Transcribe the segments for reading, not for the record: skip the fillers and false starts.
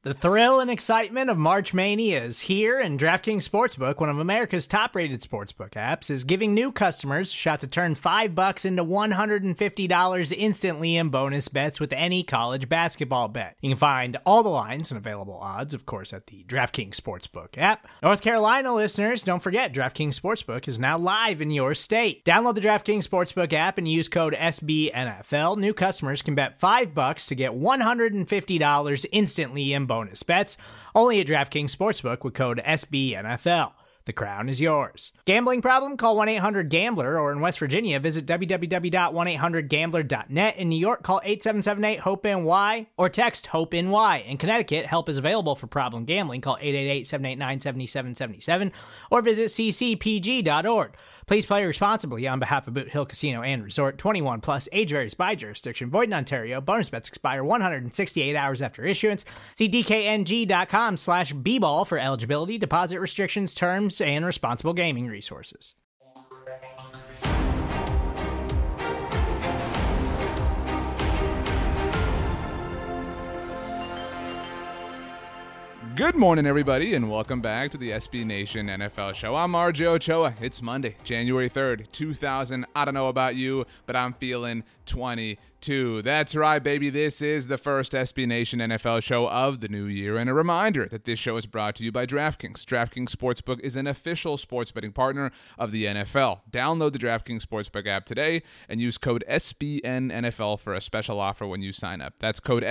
The thrill and excitement of March Mania is here, and DraftKings Sportsbook, one of America's top-rated sportsbook apps, is giving new customers a shot to turn $5 into $150 instantly in bonus bets with any college basketball bet. You can find all the lines and available odds, of course, at the DraftKings Sportsbook app. North Carolina listeners, don't forget, DraftKings Sportsbook is now live in your state. Download the DraftKings Sportsbook app and use code SBNFL. New customers can bet $5 to get $150 instantly in bonus bets, only at DraftKings Sportsbook with code SBNFL. The crown is yours. Gambling problem? Call 1-800-GAMBLER, or in West Virginia, visit www.1800gambler.net. In New York, call 877-8-HOPE-NY or text HOPE-NY. In Connecticut, help is available for problem gambling. Call 888-789-7777 or visit ccpg.org. Please play responsibly on behalf of Boot Hill Casino and Resort. 21 plus, age varies by jurisdiction. Void in Ontario. Bonus bets expire 168 hours after issuance. See dkng.com/bball for eligibility, deposit restrictions, terms, and responsible gaming resources. Good morning, everybody, and welcome back to the SB Nation NFL Show. I'm RJ Ochoa. It's Monday, January 3rd, 2000. I don't know about you, but I'm feeling 22. That's right, baby. This is the first SB Nation NFL show of the new year, and a reminder that this show is brought to you by DraftKings. DraftKings Sportsbook is an official sports betting partner of the NFL. Download the DraftKings Sportsbook app today and use code SBNNFL for a special offer when you sign up. That's code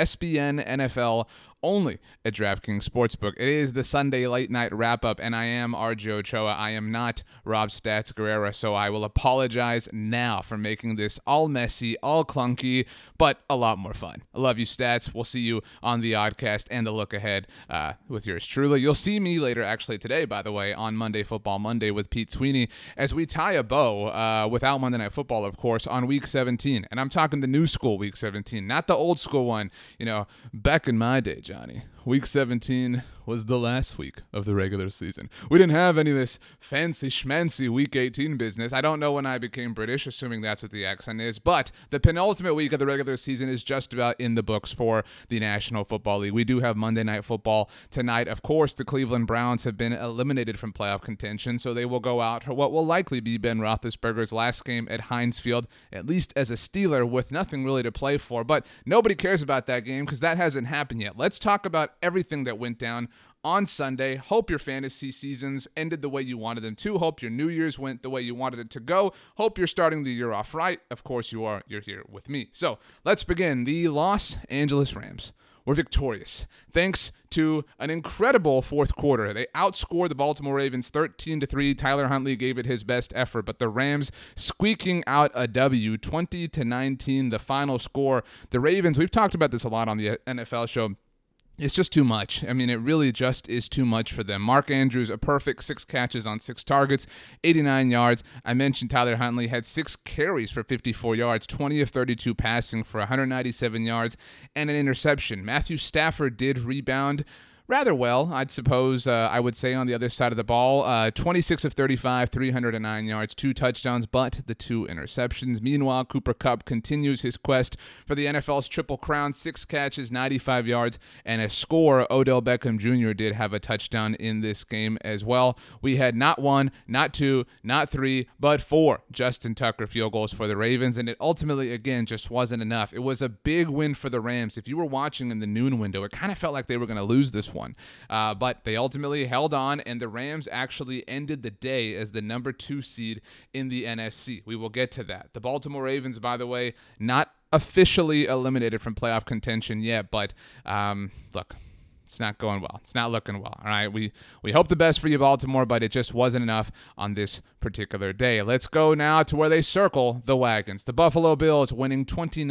SBNNFL only at DraftKings Sportsbook. It is the Sunday late night wrap-up, and I am RJ Ochoa. I am not Rob Stats Guerrera, so I will apologize now for making this all messy, all clunky, but a lot more fun. I love you, Stats. We'll see you on the Oddcast and the Look Ahead with yours truly. You'll see me later, actually today, by the way, on Monday Football Monday with Pete Sweeney, as we tie a bow, without Monday Night Football, of course, on Week 17. And I'm talking the new school Week 17, not the old school one, back in my day, Johnny. Week 17 was the last week of the regular season. We didn't have any of this fancy schmancy Week 18 business. I don't know when I became British, assuming that's what the accent is, but the penultimate week of the regular season is just about in the books for the National Football League. We do have Monday Night Football tonight. Of course, the Cleveland Browns have been eliminated from playoff contention, so they will go out for what will likely be Ben Roethlisberger's last game at Heinz Field, at least as a Steeler, with nothing really to play for. But nobody cares about that game because that hasn't happened yet. Let's talk about everything that went down on Sunday. Hope your fantasy seasons ended the way you wanted them to. Hope your New Year's went the way you wanted it to go. Hope you're starting the year off right. Of course you are. You're here with me. So let's begin. The Los Angeles Rams were victorious thanks to an incredible fourth quarter. They outscored the Baltimore Ravens 13-3. Tyler Huntley gave it his best effort, but the Rams squeaking out a W, 20-19, the final score. The Ravens, we've talked about this a lot on the NFL show. It's just too much. I mean, it really just is too much for them. Mark Andrews, a perfect 6 catches on 6 targets, 89 yards. I mentioned Tyler Huntley had 6 carries for 54 yards, 20 of 32 passing for 197 yards, and an interception. Matthew Stafford did rebound rather well, I'd suppose, I would say, on the other side of the ball. 26 of 35, 309 yards, 2 touchdowns, but the 2 interceptions. Meanwhile, Cooper Kupp continues his quest for the NFL's Triple Crown, 6 catches, 95 yards, and a score. Odell Beckham Jr. did have a touchdown in this game as well. We had not 1, not 2, not 3, but 4 Justin Tucker field goals for the Ravens, and it ultimately, again, just wasn't enough. It was a big win for the Rams. If you were watching in the noon window, it kind of felt like they were going to lose this one. But they ultimately held on, and the Rams actually ended the day as the number 2 seed in the NFC. We will get to that. The Baltimore Ravens, by the way, not officially eliminated from playoff contention yet, but look, it's not going well. It's not looking well. All right, we hope the best for you, Baltimore, but it just wasn't enough on this particular day. Let's go now to where they circle the wagons. The Buffalo Bills winning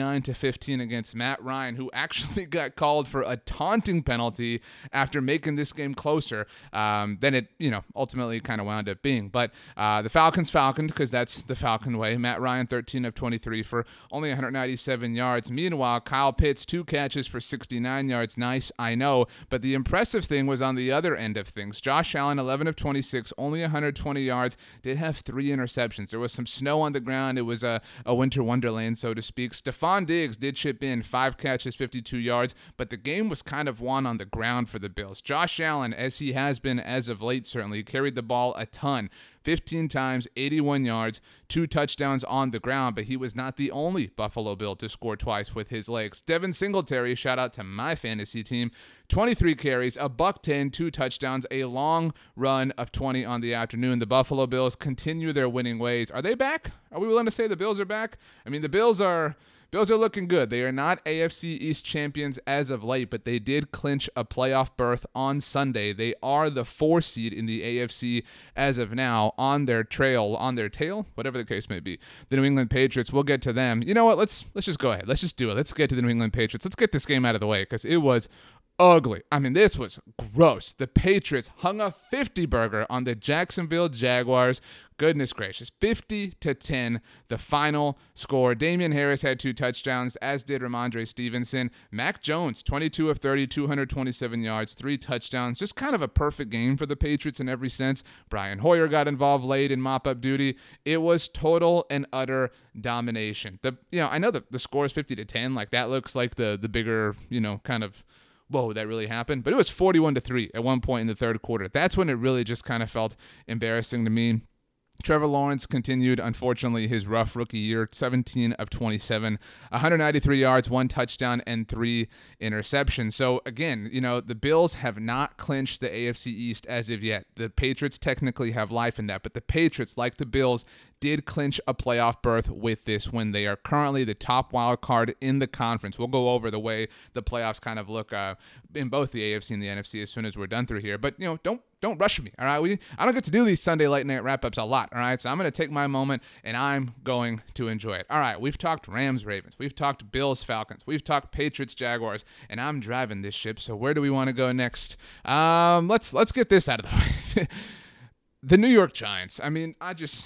29-15 against Matt Ryan, who actually got called for a taunting penalty after making this game closer than it, ultimately kind of wound up being. But the Falcons falconed, because that's the Falcon way. Matt Ryan 13 of 23 for only 197 yards. Meanwhile, Kyle Pitts 2 catches for 69 yards. Nice, I know, But the impressive thing was on the other end of things. Josh Allen, 11 of 26, only 120 yards, did have 3 interceptions. There was some snow on the ground. It was a winter wonderland, so to speak. Stephon Diggs did chip in 5 catches, 52 yards, but the game was kind of won on the ground for the Bills. Josh Allen, as he has been as of late, certainly carried the ball a ton. 15 times, 81 yards, 2 touchdowns on the ground, but he was not the only Buffalo Bill to score twice with his legs. Devin Singletary, shout out to my fantasy team, 23 carries, a $110, 2 touchdowns, a long run of 20 on the afternoon. The Buffalo Bills continue their winning ways. Are they back? Are we willing to say the Bills are back? I mean, the Bills are looking good. They are not AFC East champions as of late, but they did clinch a playoff berth on Sunday. They are the 4 seed in the AFC as of now, on their tail, whatever the case may be. The New England Patriots, we'll get to them. You know what? Let's just go ahead. Let's just do it. Let's get to the New England Patriots. Let's get this game out of the way because it was ugly. I mean, this was gross. The Patriots hung a 50 burger on the Jacksonville Jaguars. Goodness gracious. 50-10, the final score. Damian Harris had 2 touchdowns, as did Ramondre Stevenson. Mac Jones, 22 of 30, 227 yards, 3 touchdowns. Just kind of a perfect game for the Patriots in every sense. Brian Hoyer got involved late in mop-up duty. It was total and utter domination. I know the score is 50-10. Like, that looks like the bigger, kind of, whoa, that really happened. But it was 41-3 at one point in the third quarter. That's when it really just kind of felt embarrassing to me. Trevor Lawrence continued, unfortunately, his rough rookie year, 17 of 27, 193 yards, 1 touchdown, and 3 interceptions. So, again, the Bills have not clinched the AFC East as of yet. The Patriots technically have life in that, but the Patriots, like the Bills, did clinch a playoff berth with this win. They are currently the top wild card in the conference. We'll go over the way the playoffs kind of look in both the AFC and the NFC as soon as we're done through here. But, don't rush me, all right? I don't get to do these Sunday late night wrap-ups a lot, all right? So I'm going to take my moment, and I'm going to enjoy it. All right, we've talked Rams-Ravens. We've talked Bills-Falcons. We've talked Patriots-Jaguars, and I'm driving this ship, so where do we want to go next? Let's get this out of the way. The New York Giants. I mean,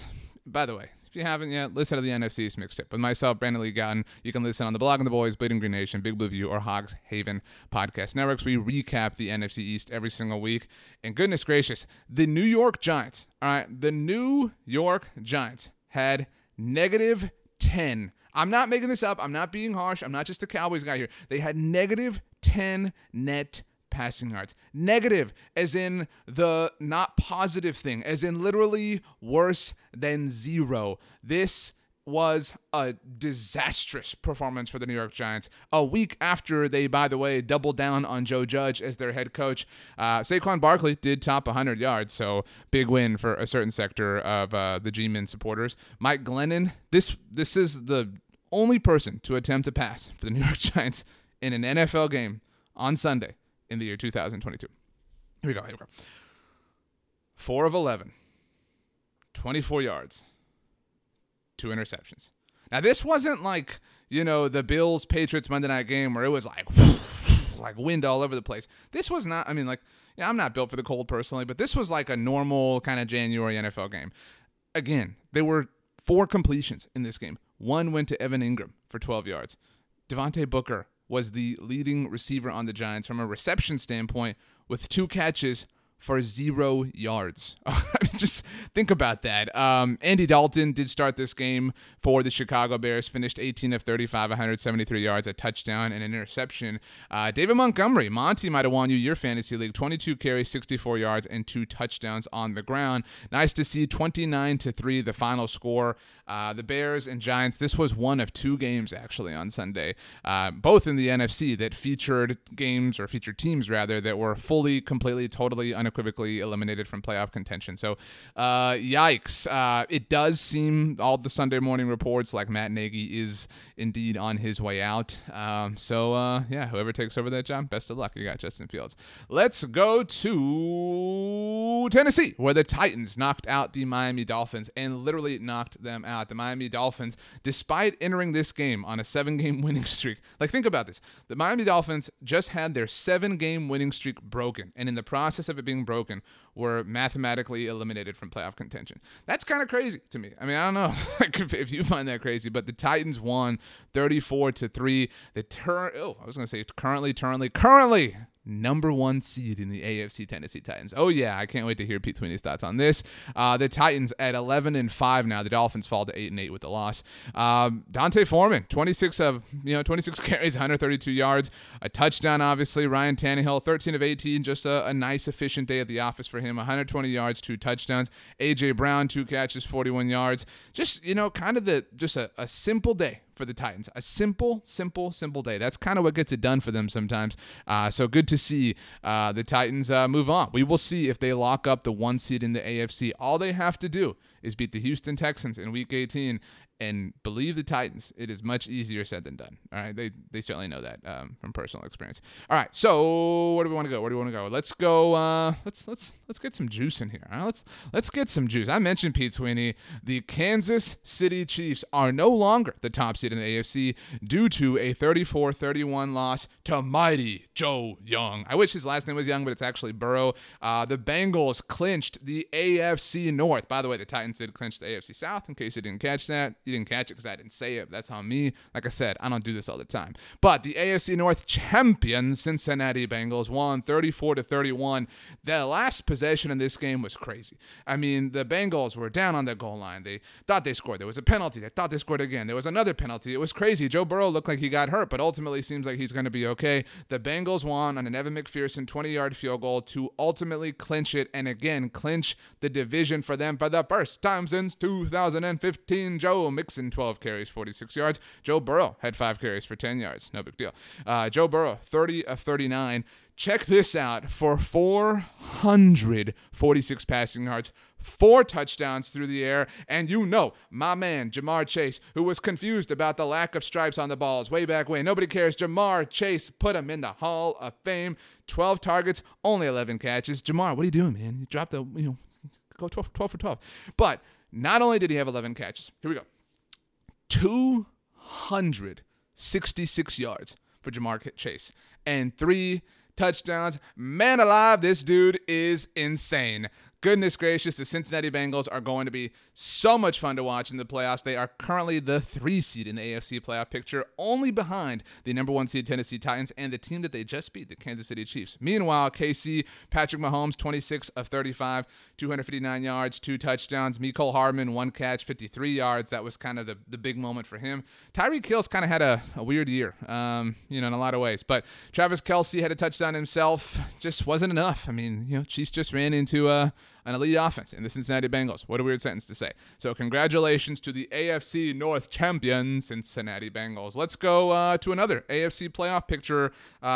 by the way, if you haven't yet, listen to the NFC East Mixtape with myself, Brandon Lee Gowton. You can listen on the Blog and the Boys, Bleeding Green Nation, Big Blue View, or Hogs Haven podcast networks. We recap the NFC East every single week. And goodness gracious, the New York Giants, all right, the New York Giants had -10. I'm not making this up. I'm not being harsh. I'm not just a Cowboys guy here. They had -10 net passing yards. Negative, as in the not positive thing, as in literally worse than 0. This was a disastrous performance for the New York Giants. A week after they, by the way, doubled down on Joe Judge as their head coach. Saquon Barkley did top 100 yards, so big win for a certain sector of the G-Men supporters. Mike Glennon, this is the only person to attempt to pass for the New York Giants in an NFL game on Sunday in the year 2022. Here we go. 4 of 11, 24 yards, 2 interceptions. Now, this wasn't like, the Bills-Patriots Monday night game where it was like wind all over the place. This was not, I'm not built for the cold personally, but this was like a normal kind of January NFL game. Again, there were 4 completions in this game. 1 went to Evan Ingram for 12 yards. Devontae Booker was the leading receiver on the Giants from a reception standpoint with 2 catches for 0 yards. Just think about that. Andy Dalton did start this game for the Chicago Bears, finished 18 of 35, 173 yards, a touchdown, and an interception. David Montgomery, Monty might have won you your fantasy league, 22 carries, 64 yards, and 2 touchdowns on the ground. Nice to see 29-3, the final score. The Bears and Giants, this was one of 2 games actually on Sunday, both in the NFC that featured teams that were fully, completely, totally, unequivocally eliminated from playoff contention. So, yikes. It does seem all the Sunday morning reports like Matt Nagy is indeed on his way out. Whoever takes over that job, best of luck. You got Justin Fields. Let's go to Tennessee, where the Titans knocked out the Miami Dolphins and literally knocked them out. The Miami Dolphins, despite entering this game on a 7-game winning streak, think about this. The Miami Dolphins just had their 7-game winning streak broken, and in the process of it being broken, were mathematically eliminated from playoff contention. That's kind of crazy to me. I don't know if you find that crazy, but the Titans won 34-3. Currently number 1 seed in the AFC Tennessee Titans. Oh yeah, I can't wait to hear Pete Sweeney's thoughts on this. The Titans at 11-5 now. The Dolphins fall to 8-8 with the loss. Dante Foreman, 26 carries, 132 yards, a touchdown. Obviously, Ryan Tannehill, 13 of 18, just a nice efficient day at the office for him. 120 yards, 2 touchdowns. AJ Brown, 2 catches, 41 yards. Just kind of a simple day for the Titans. A simple day. That's kind of what gets it done for them sometimes. So good to see the Titans move on. We will see if they lock up the 1 seed in the AFC. All they have to do is beat the Houston Texans in Week 18 and believe the Titans. It is much easier said than done. All right, they certainly know that from personal experience. All right, so where do we want to go? Let's go. Let's get some juice in here. All right? Let's get some juice. I mentioned Pete Sweeney. The Kansas City Chiefs are no longer the top seed in the AFC due to a 34-31 loss to mighty Joe Young. I wish his last name was Young, but it's actually Burrow. The Bengals clinched the AFC North. By the way, the Titans did clinch the AFC South. In case you didn't catch that. You didn't catch it because I didn't say it. That's on me. Like I said, I don't do this all the time. But the AFC North champions, Cincinnati Bengals, won 34-31. The last possession in this game was crazy. I mean, the Bengals were down on the goal line. They thought they scored. There was a penalty. They thought they scored again. There was another penalty. It was crazy. Joe Burrow looked like he got hurt, but ultimately seems like he's going to be okay. The Bengals won on an Evan McPherson 20-yard field goal to ultimately clinch it and again clinch the division for them for the first time since 2015. Joe Mixon, 12 carries, 46 yards. Joe Burrow had 5 carries for 10 yards. No big deal. Joe Burrow, 30 of 39. Check this out. For 446 passing yards, 4 touchdowns through the air, and my man, Ja'Marr Chase, who was confused about the lack of stripes on the balls way back when. Nobody cares. Ja'Marr Chase put him in the Hall of Fame. 12 targets, only 11 catches. Ja'Marr, what are you doing, man? You dropped go 12 for 12. But not only did he have 11 catches, here we go. 266 yards for Ja'Marr Chase and 3 touchdowns. Man alive, this dude is insane. Goodness gracious, the Cincinnati Bengals are going to be so much fun to watch in the playoffs. They are currently the 3 seed in the AFC playoff picture, only behind the number 1 seed Tennessee Titans and the team that they just beat, the Kansas City Chiefs. Meanwhile, KC, Patrick Mahomes, 26 of 35, 259 yards, 2 touchdowns. Mecole Hardman, 1 catch, 53 yards. That was kind of the big moment for him. Tyreek Hill's kind of had a weird year, in a lot of ways. But Travis Kelce had a touchdown himself. Just wasn't enough. I mean, Chiefs just ran into an elite offense in the Cincinnati Bengals. What a weird sentence to say. So congratulations to the AFC North champions, Cincinnati Bengals. Let's go to another AFC playoff picture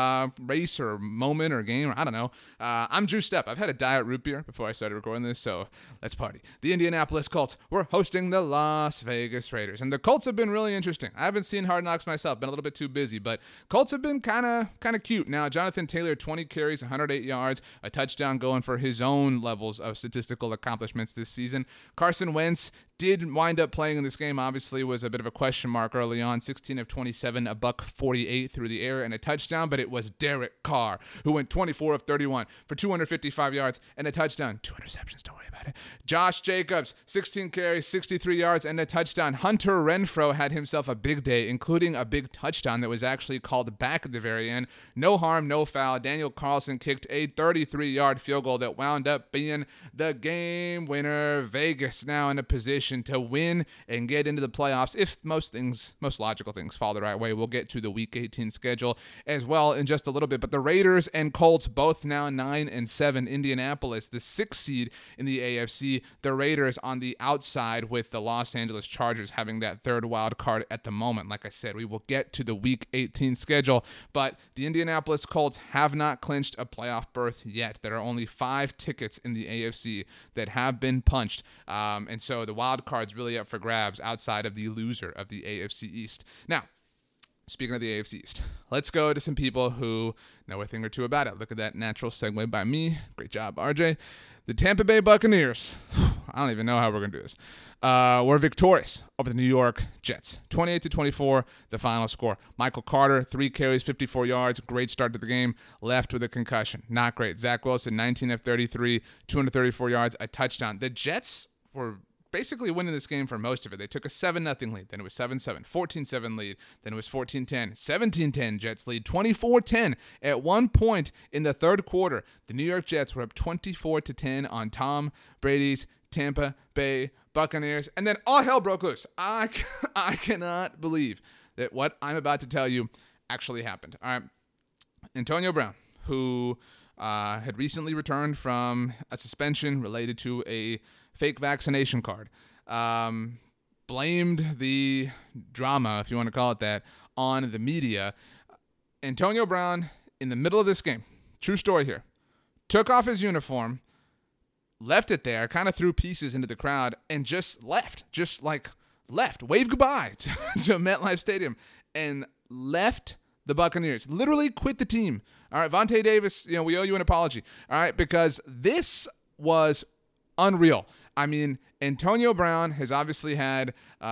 race or moment or game. Or I don't know. I'm juiced up. I've had a diet root beer before I started recording this, so let's party. The Indianapolis Colts were hosting the Las Vegas Raiders, and the Colts have been really interesting. I haven't seen Hard Knocks myself. Been a little bit too busy, but Colts have been kind of cute. Now, Jonathan Taylor, 20 carries, 108 yards, a touchdown going for his own levels of statistical accomplishments this season. Carson Wentz did wind up playing in this game. Obviously was a bit of a question mark early on. 16 of 27, a $148 through the air and a touchdown, but it was Derek Carr who went 24 of 31 for 255 yards and a touchdown. 2 interceptions, don't worry about it. Josh Jacobs, 16 carries, 63 yards and a touchdown. Hunter Renfrow had himself a big day, including a big touchdown that was actually called back at the very end. No harm, no foul. Daniel Carlson kicked a 33-yard field goal that wound up being the game winner. Vegas now in a position to win and get into the playoffs if most logical things fall the right way. We'll get to the Week 18 schedule as well in just a little bit. But the Raiders and Colts both now 9-7. Indianapolis, the 6th seed in the AFC. The Raiders on the outside with the Los Angeles Chargers having that 3rd wild card at the moment. Like I said, we will get to the Week 18 schedule, but the Indianapolis Colts have not clinched a playoff berth yet. There are only 5 tickets in the AFC that have been punched, and so the wild card's really up for grabs outside of the loser of the AFC East. Now, speaking of the AFC East, let's go to some people who know a thing or two about it. Look at that natural segue by me. Great job, RJ. The Tampa Bay Buccaneers, I don't even know how we're going to do this, were victorious over the New York Jets. 28-24, the final score. Michael Carter, 3 carries, 54 yards. Great start to the game. Left with a concussion. Not great. Zach Wilson, 19 of 33, 234 yards, a touchdown. The Jets were basically winning this game for most of it. They took a 7-0 lead, then it was 7-7, 14-7 lead, then it was 14-10, 17-10 Jets lead, 24-10. At one point in the third quarter, the New York Jets were up 24-10 on Tom Brady's Tampa Bay Buccaneers, and then all hell broke loose. I cannot believe that what I'm about to tell you actually happened. All right, Antonio Brown, who had recently returned from a suspension related to a fake vaccination card, blamed the drama, if you want to call it that, on the media. Antonio Brown, in the middle of this game, true story here, took off his uniform, left it there, kind of threw pieces into the crowd, and just left, waved goodbye to MetLife Stadium, and left the Buccaneers. Literally quit the team. All right, Vontae Davis, we owe you an apology. All right, because this was unreal. I mean, Antonio Brown has obviously had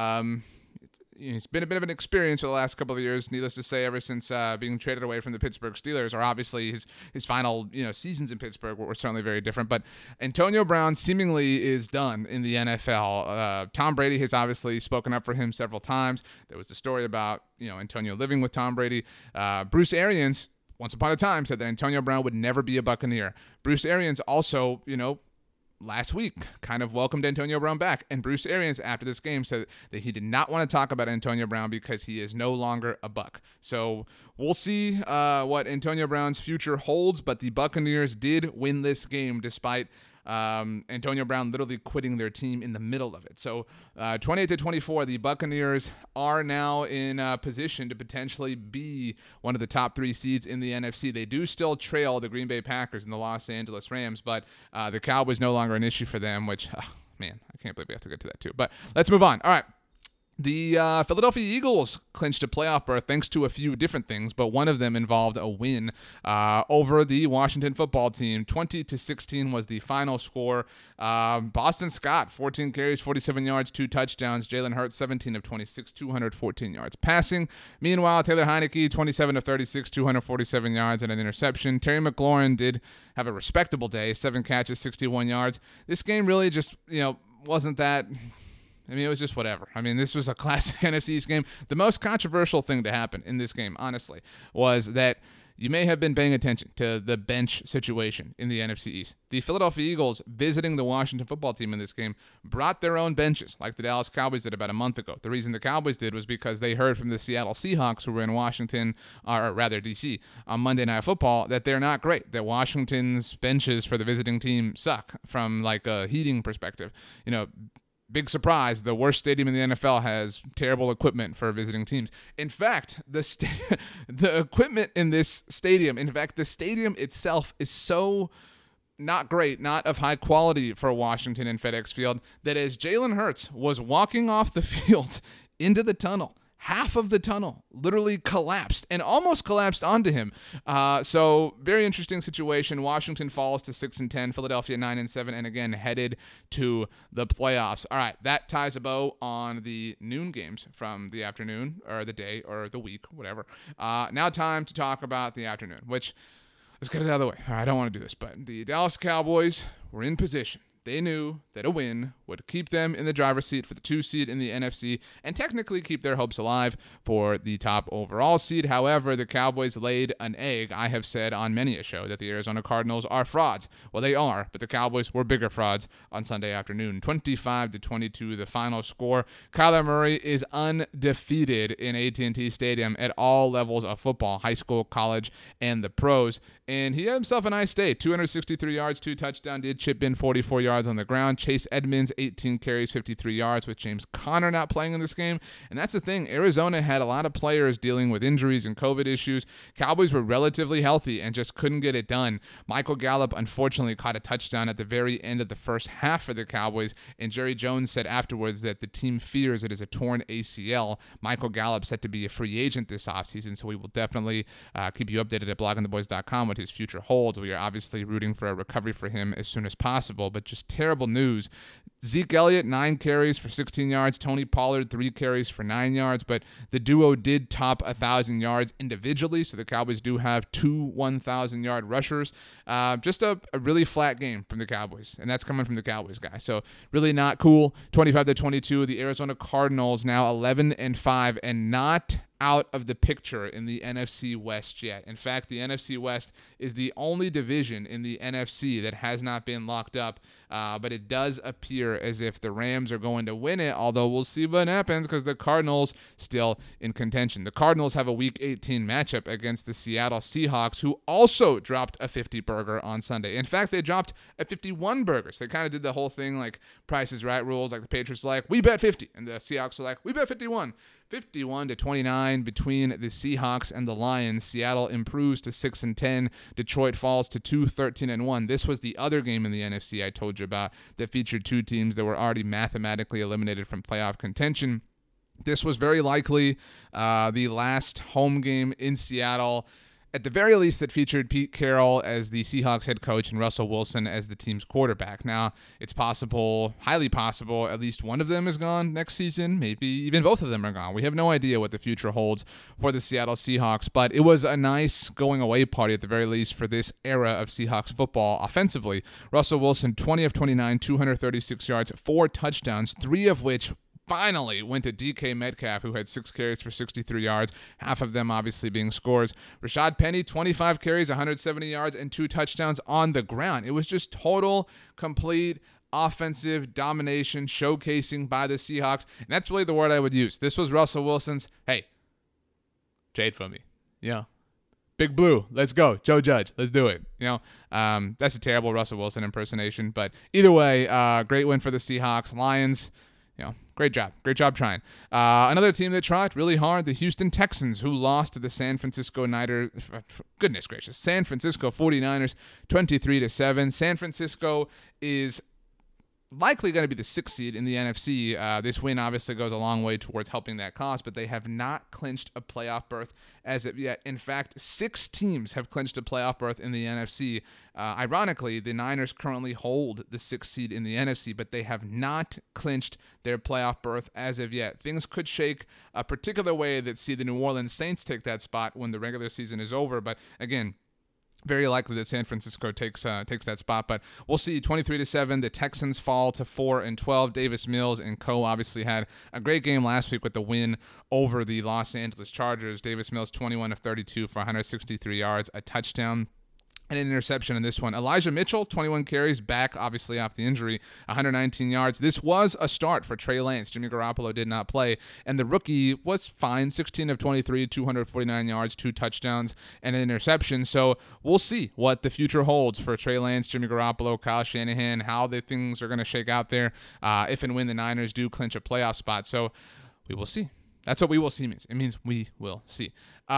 he's been a bit of an experience for the last couple of years, needless to say, ever since being traded away from the Pittsburgh Steelers, or obviously his final seasons in Pittsburgh were certainly very different. But Antonio Brown seemingly is done in the NFL. Tom Brady has obviously spoken up for him several times. There was the story about Antonio living with Tom Brady. Bruce Arians, once upon a time, said that Antonio Brown would never be a Buccaneer. Bruce Arians also, last week kind of welcomed Antonio Brown back. And Bruce Arians, after this game, said that he did not want to talk about Antonio Brown because he is no longer a Buck. So we'll see what Antonio Brown's future holds, but the Buccaneers did win this game despite Antonio Brown literally quitting their team in the middle of it. So 28-24, the Buccaneers are now in position to potentially be one of the top 3 seeds in the NFC. They do still trail the Green Bay Packers and the Los Angeles Rams, but the Cowboys no longer an issue for them, which, man, I can't believe we have to get to that too. But let's move on. All right. The Philadelphia Eagles clinched a playoff berth thanks to a few different things, but one of them involved a win over the Washington football team. 20-16 was the final score. Boston Scott, 14 carries, 47 yards, 2 touchdowns. Jalen Hurts, 17 of 26, 214 yards passing. Meanwhile, Taylor Heineke, 27 of 36, 247 yards and an interception. Terry McLaurin did have a respectable day, 7 catches, 61 yards. This game really just, wasn't that... it was just whatever. This was a classic NFC East game. The most controversial thing to happen in this game, honestly, was that you may have been paying attention to the bench situation in the NFC East. The Philadelphia Eagles, visiting the Washington football team in this game, brought their own benches, like the Dallas Cowboys did about a month ago. The reason the Cowboys did was because they heard from the Seattle Seahawks, who were in Washington, or rather D.C., on Monday Night Football, that they're not great, that Washington's benches for the visiting team suck from like a heating perspective. Big surprise, the worst stadium in the NFL has terrible equipment for visiting teams. In fact, the equipment in this stadium, the stadium itself is so not great, not of high quality for Washington and FedEx Field, that as Jalen Hurts was walking off the field into the tunnel, half of the tunnel literally collapsed and almost collapsed onto him. So very interesting situation. Washington falls to 6-10, Philadelphia 9-7, and again headed to the playoffs. All right, that ties a bow on the noon games from the afternoon or the day or the week, whatever. Now time to talk about the afternoon, which, let's get it out of the way. I don't want to do this, but the Dallas Cowboys were in position. They knew that a win would keep them in the driver's seat for the 2 seed in the NFC and technically keep their hopes alive for the top overall seed. However, the Cowboys laid an egg. I have said on many a show that the Arizona Cardinals are frauds. Well, they are, but the Cowboys were bigger frauds on Sunday afternoon. 25-22, the final score. Kyler Murray is undefeated in AT&T Stadium at all levels of football, high school, college, and the pros. And he had himself a nice day. 263 yards, 2 touchdowns, did chip in 44 yards on the ground. Chase Edmonds, 18 carries, 53 yards, with James Conner not playing in this game. And that's the thing. Arizona had a lot of players dealing with injuries and COVID issues. Cowboys were relatively healthy and just couldn't get it done. Michael Gallup, unfortunately, caught a touchdown at the very end of the first half for the Cowboys. And Jerry Jones said afterwards that the team fears it is a torn ACL. Michael Gallup set to be a free agent this offseason, so we will definitely keep you updated at bloggingtheboys.com his future holds. We are obviously rooting for a recovery for him as soon as possible, but just just terrible news. Zeke Elliott, 9 carries for 16 yards. Tony Pollard, 3 carries for 9 yards. But the duo did top 1,000 yards individually, so the Cowboys do have 2 1,000-yard rushers. Just a really flat game from the Cowboys, and that's coming from the Cowboys guy. So really not cool. 25-22. The Arizona Cardinals now 11-5 and not out of the picture in the NFC West yet. In fact, the NFC West is the only division in the NFC that has not been locked up, but it does appear as if the Rams are going to win it, although we'll see what happens because the Cardinals still in contention. The Cardinals have a Week 18 matchup against the Seattle Seahawks, who also dropped a 50-burger on Sunday. In fact, they dropped a 51-burger. So they kind of did the whole thing like Price is Right rules, like the Patriots were like, we bet 50, and the Seahawks were like, we bet 51. 51-29 between the Seahawks and the Lions. Seattle improves to 6-10. Detroit falls to 2-13-1. This was the other game in the NFC I told you about that featured 2 teams that were already mathematically eliminated from playoff contention. This was very likely the last home game in Seattle. At the very least, it featured Pete Carroll as the Seahawks head coach and Russell Wilson as the team's quarterback. Now, it's possible, highly possible, at least one of them is gone next season. Maybe even both of them are gone. We have no idea what the future holds for the Seattle Seahawks, but it was a nice going-away party at the very least for this era of Seahawks football offensively. Russell Wilson, 20 of 29, 236 yards, 4 touchdowns, 3 of which finally went to DK Metcalf, who had 6 carries for 63 yards, half of them obviously being scores. Rashad Penny, 25 carries, 170 yards, and 2 touchdowns on the ground. It was just total, complete offensive domination, showcasing by the Seahawks, and that's really the word I would use. This was Russell Wilson's, hey, trade for me. Yeah. Big Blue, let's go. Joe Judge, let's do it. That's a terrible Russell Wilson impersonation, but either way, great win for the Seahawks. Lions, great job. Great job trying. Another team that tried really hard, the Houston Texans, who lost to the San Francisco 49ers 23-7. San Francisco is likely going to be the 6th seed in the NFC. This win obviously goes a long way towards helping that cause, but they have not clinched a playoff berth as of yet. In fact, 6 teams have clinched a playoff berth in the NFC. Ironically, the Niners currently hold the 6th seed in the NFC, but they have not clinched their playoff berth as of yet. Things could shake a particular way that see the New Orleans Saints take that spot when the regular season is over, but again, very likely that San Francisco takes that spot, but we'll see. 23-7, the Texans fall to 4-12. Davis Mills and co. obviously had a great game last week with the win over the Los Angeles Chargers. Davis Mills 21 of 32 for 163 yards, a touchdown, and an interception in this one. Elijah Mitchell, 21 carries, back obviously off the injury, 119 yards. This was a start for Trey Lance. Jimmy Garoppolo did not play, and the rookie was fine, 16 of 23, 249 yards, 2 touchdowns, and an interception. So we'll see what the future holds for Trey Lance, Jimmy Garoppolo, Kyle Shanahan, how the things are going to shake out there if and when the Niners do clinch a playoff spot. So we will see. That's what we will see means. It means we will see.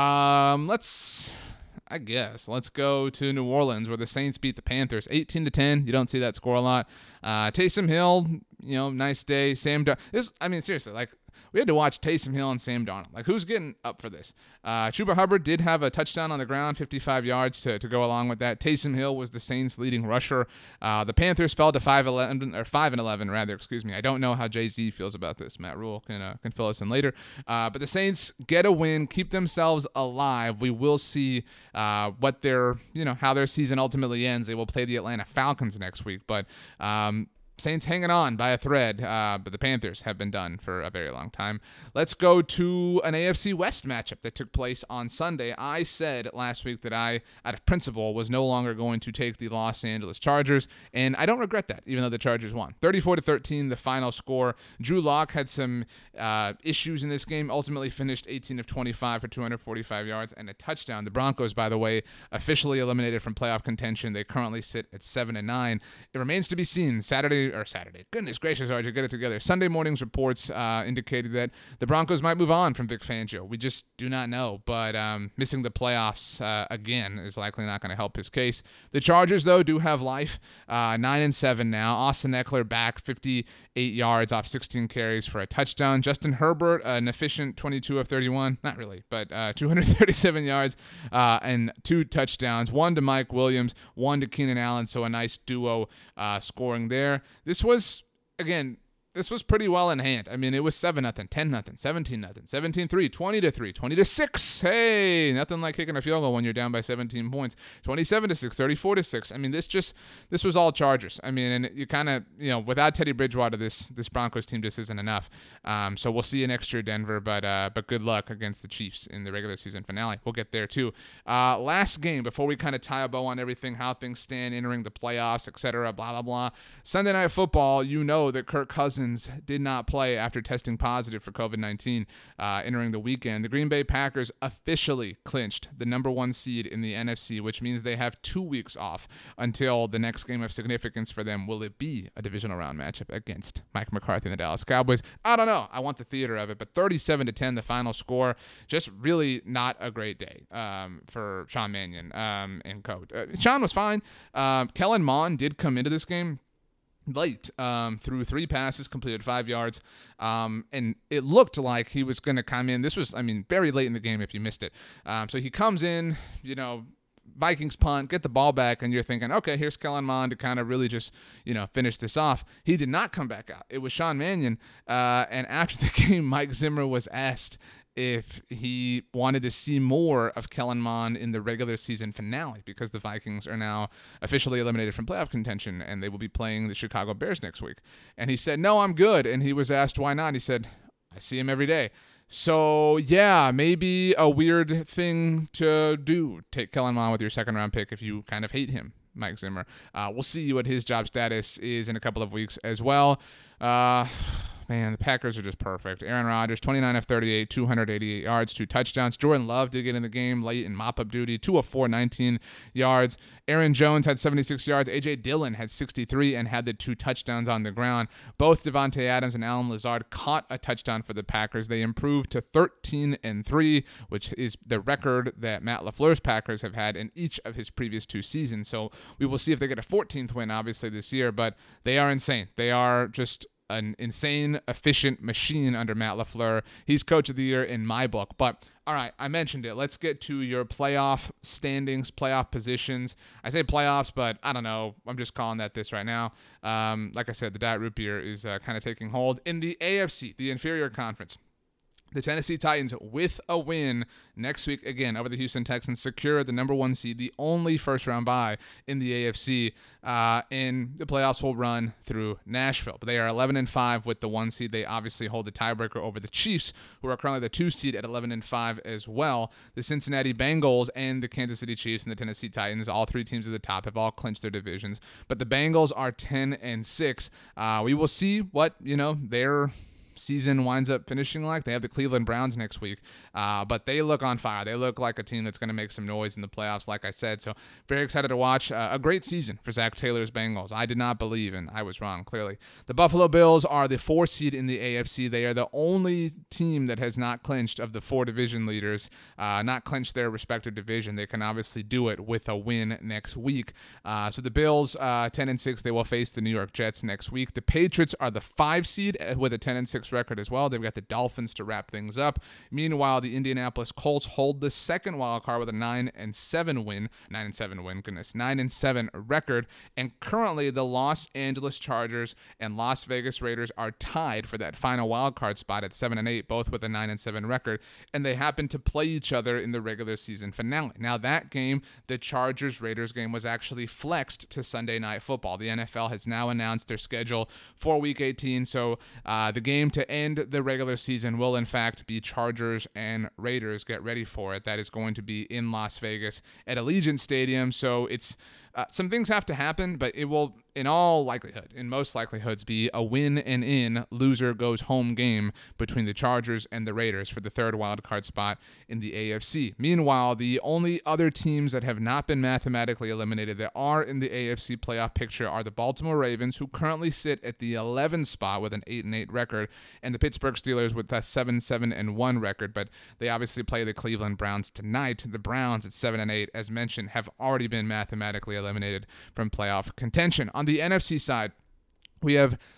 Let's go to New Orleans where the Saints beat the Panthers 18-10. You don't see that score a lot. Taysom Hill, nice day. Seriously, we had to watch Taysom Hill and Sam Darnold. Who's getting up for this? Chuba Hubbard did have a touchdown on the ground, 55 yards to go along with that. Taysom Hill was the Saints' leading rusher. The Panthers fell to 5-11 rather. Excuse me. I don't know how Jay-Z feels about this. Matt Rule can fill us in later. But the Saints get a win, keep themselves alive. We will see how their season ultimately ends. They will play the Atlanta Falcons next week, but Saints hanging on by a thread, but the Panthers have been done for a very long time. Let's go to an AFC West matchup that took place on Sunday. I said last week that I, out of principle, was no longer going to take the Los Angeles Chargers, and I don't regret that, even though the Chargers won. 34-13, the final score. Drew Lock had some issues in this game, ultimately finished 18 of 25 for 245 yards and a touchdown. The Broncos, by the way, officially eliminated from playoff contention. They currently sit at 7-9. It remains to be seen. Saturday. Goodness gracious, RJ, get it together. Sunday morning's reports indicated that the Broncos might move on from Vic Fangio. We just do not know, but missing the playoffs again is likely not going to help his case. The Chargers, though, do have life. 9-7 now. Austin Eckler back, 58 8 yards off 16 carries for a touchdown. Justin Herbert, an efficient 22 of 31, not really, but 237 yards and 2 touchdowns, one to Mike Williams, one to Keenan Allen, so a nice duo scoring there. This was pretty well in hand. I mean, it was 7-0, 10-0, 17-0, 17-3, 20-3, 20-6. Hey, nothing like kicking a field goal when you're down by 17 points. 27-6, 34-6. I mean, this was all Chargers. I mean, and you kind of, without Teddy Bridgewater, this Broncos team just isn't enough. So we'll see you next year, Denver. But good luck against the Chiefs in the regular season finale. We'll get there too. Last game before we kind of tie a bow on everything, how things stand entering the playoffs, etc. Blah blah blah. Sunday Night Football. You know that Kirk Cousins did not play after testing positive for COVID-19 entering the weekend. The Green Bay Packers officially clinched the number 1 seed in the NFC, which means they have 2 weeks off until the next game of significance for them. Will it be a divisional round matchup against Mike McCarthy and the Dallas Cowboys? I don't know. I want the theater of it, but 37-10, the final score. Just really not a great day for Sean Mannion and coach. Sean was fine. Kellen Mond did come into this game late, threw 3 passes, completed 5 yards, and it looked like he was going to come in. This was, very late in the game if you missed it. So he comes in, Vikings punt, get the ball back, and you're thinking, okay, here's Kellen Mond to kind of really just, finish this off. He did not come back out. It was Sean Mannion, and after the game, Mike Zimmer was asked if he wanted to see more of Kellen Mond in the regular season finale, because the Vikings are now officially eliminated from playoff contention and they will be playing the Chicago Bears next week. And he said, no, I'm good. And he was asked why not. He said, I see him every day. So, yeah, maybe a weird thing to do. Take Kellen Mond with your second-round pick if you kind of hate him, Mike Zimmer. We'll see what his job status is in a couple of weeks as well. Man, the Packers are just perfect. Aaron Rodgers, 29 of 38, 288 yards, 2 touchdowns. Jordan Love did get in the game late in mop-up duty, 2 of 4, 19 yards. Aaron Jones had 76 yards. A.J. Dillon had 63 and had the 2 touchdowns on the ground. Both Devontae Adams and Allen Lazard caught a touchdown for the Packers. They improved to 13-3, which is the record that Matt LaFleur's Packers have had in each of his previous 2 seasons. So we will see if they get a 14th win, obviously, this year, but they are insane. They are just an insane, efficient machine under Matt LaFleur. He's coach of the year in my book. But, all right, I mentioned it. Let's get to your playoff standings, playoff positions. I say playoffs, but I don't know. I'm just calling that this right now. Like I said, the Diet Root Beer is kind of taking hold. In the AFC, the inferior conference, the Tennessee Titans, with a win next week, again, over the Houston Texans, secure the number 1 seed, the only first-round bye in the AFC, and the playoffs will run through Nashville. But they are 11-5 with the 1 seed. They obviously hold the tiebreaker over the Chiefs, who are currently the 2 seed at 11-5 as well. The Cincinnati Bengals and the Kansas City Chiefs and the Tennessee Titans, all 3 teams at the top, have all clinched their divisions. But the Bengals are 10-6. We will see what, their season winds up finishing like. They have the Cleveland Browns next week, but they look on fire. They look like a team that's going to make some noise in the playoffs, like I said. So very excited to watch a great season for Zach Taylor's Bengals. I did not believe, and I was wrong, clearly. The Buffalo Bills are the 4 seed in the AFC. They are the only team that has not clinched of the 4 division leaders, not clinched their respective division. They can obviously do it with a win next week. So the Bills, 10-6, they will face the New York Jets next week. The Patriots are the 5 seed with a 10-6 record as well. They've got the Dolphins to wrap things up. Meanwhile, the Indianapolis Colts hold the second wild card with a 9-7 record. And currently, the Los Angeles Chargers and Las Vegas Raiders are tied for that final wild card spot at 7-8, both with a 9-7 record. And they happen to play each other in the regular season finale. Now, that game, the Chargers-Raiders game, was actually flexed to Sunday Night Football. The NFL has now announced their schedule for Week 18, so the game to end the regular season will in fact be Chargers and Raiders. Get ready for it. That is going to be in Las Vegas at Allegiant Stadium. So it's some things have to happen, but it will, in most likelihoods, be a win and in, loser goes home game between the Chargers and the Raiders for the third wildcard spot in the AFC. Meanwhile, the only other teams that have not been mathematically eliminated that are in the AFC playoff picture are the Baltimore Ravens, who currently sit at the 11th spot with an 8-8 record, and the Pittsburgh Steelers with a 7-7-1 record, but they obviously play the Cleveland Browns tonight. The Browns at 7-8, as mentioned, have already been mathematically eliminated from playoff contention. On the NFC side, we have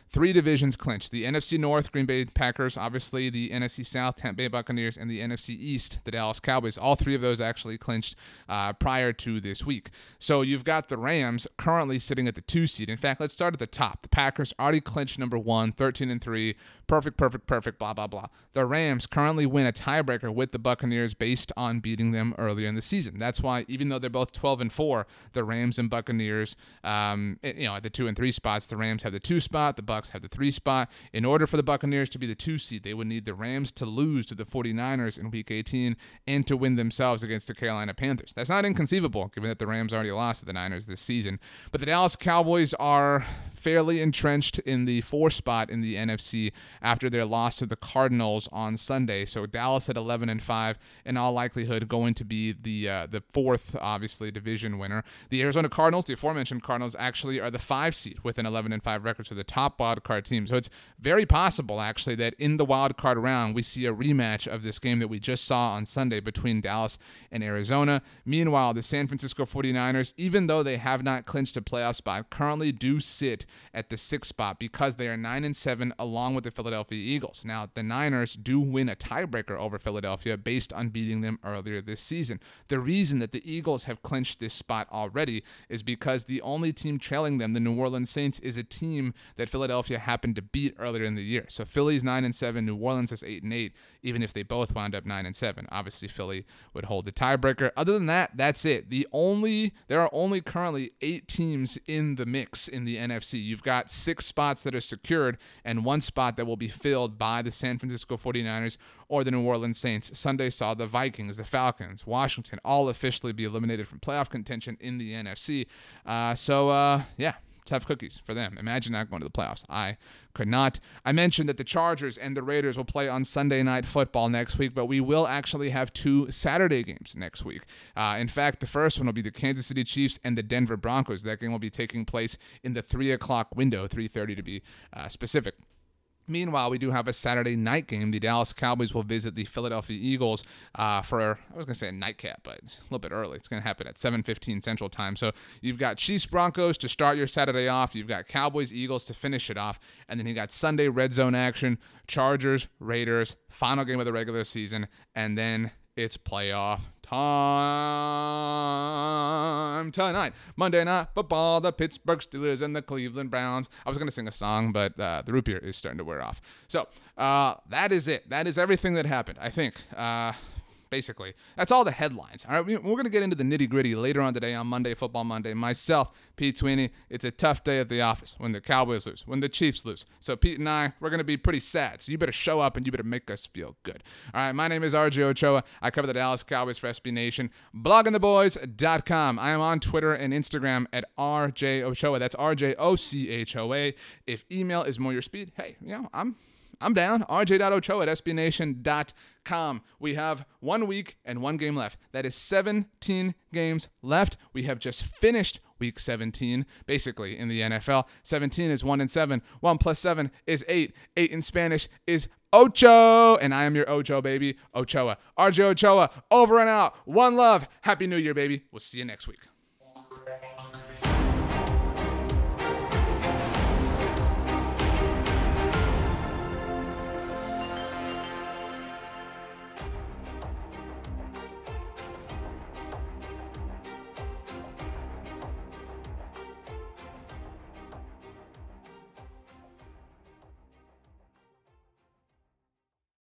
3 divisions clinched. The NFC North, Green Bay Packers, obviously the NFC South, Tampa Bay Buccaneers, and the NFC East, the Dallas Cowboys. All 3 of those actually clinched prior to this week. So you've got the Rams currently sitting at the 2 seed. In fact, let's start at the top. The Packers already clinched number 1, 13-3. Perfect, blah, blah, blah. The Rams currently win a tiebreaker with the Buccaneers based on beating them earlier in the season. That's why, even though they're both 12-4, the Rams and Buccaneers, at the 2 and 3 spots, the Rams have the 2 spot, the Bucs have the 3 spot. In order for the Buccaneers to be the 2 seed, they would need the Rams to lose to the 49ers in Week 18 and to win themselves against the Carolina Panthers. That's not inconceivable, given that the Rams already lost to the Niners this season. But the Dallas Cowboys are fairly entrenched in the 4 spot in the NFC after their loss to the Cardinals on Sunday. So Dallas at 11-5, in all likelihood going to be the 4th, obviously, division winner. The Arizona Cardinals, the aforementioned Cardinals, actually are the 5 seed with an 11-5 record, so the top wild card team. So it's very possible, actually, that in the wild card round we see a rematch of this game that we just saw on Sunday between Dallas and Arizona. Meanwhile, the San Francisco 49ers, even though they have not clinched a playoff spot, currently do sit at the 6th spot because they are 9-7 along with the Philadelphia Eagles. Now, the Niners do win a tiebreaker over Philadelphia based on beating them earlier this season. The reason that the Eagles have clinched this spot already is because the only team trailing them, the New Orleans Saints, is a team that Philadelphia happened to beat earlier in the year. So Philly's 9-7, New Orleans is 8-8, even if they both wound up 9-7. Obviously, Philly would hold the tiebreaker. Other than that, that's it. There are only currently 8 teams in the mix in the NFC. You've got 6 spots that are secured and 1 spot that will be filled by the San Francisco 49ers or the New Orleans Saints. Sunday saw the Vikings, the Falcons, Washington all officially be eliminated from playoff contention in the NFC. Tough cookies for them. Imagine not going to the playoffs. I could not. I mentioned that the Chargers and the Raiders will play on Sunday Night Football next week, but we will actually have 2 Saturday games next week. In fact, the first one will be the Kansas City Chiefs and the Denver Broncos. That game will be taking place in the 3 o'clock window, 3:30 to be specific. Meanwhile, we do have a Saturday night game. The Dallas Cowboys will visit the Philadelphia Eagles for, I was going to say a nightcap, but it's a little bit early. It's going to happen at 7:15 Central Time. So you've got Chiefs Broncos to start your Saturday off. You've got Cowboys Eagles to finish it off. And then you got Sunday red zone action, Chargers, Raiders, final game of the regular season. And then it's playoff time tonight. Monday Night Football, the Pittsburgh Steelers and the Cleveland Browns. I was going to sing a song, but the root beer is starting to wear off. So that is it. That is everything that happened, I think. Basically, that's all the headlines. All right, we're going to get into the nitty-gritty later on today on Monday Football Monday. Myself, Pete Sweeney, it's a tough day at the office when the Cowboys lose, when the Chiefs lose. So Pete and I, we're going to be pretty sad. So you better show up and you better make us feel good. All right, my name is RJ Ochoa. I cover the Dallas Cowboys for SB Nation. bloggingtheboys.com. I am on Twitter and Instagram at RJ Ochoa. That's RJOCHOA. If email is more your speed, hey, I'm down. rj.ochoa@sbnation.com. We have 1 week and 1 game left. That is 17 games left. We have just finished week 17, basically, in the NFL. 17 is 1-7. 1 + 7 is 8. 8 in Spanish is Ocho. And I am your Ocho, baby. Ochoa. RJ Ochoa, over and out. One love. Happy New Year, baby. We'll see you next week.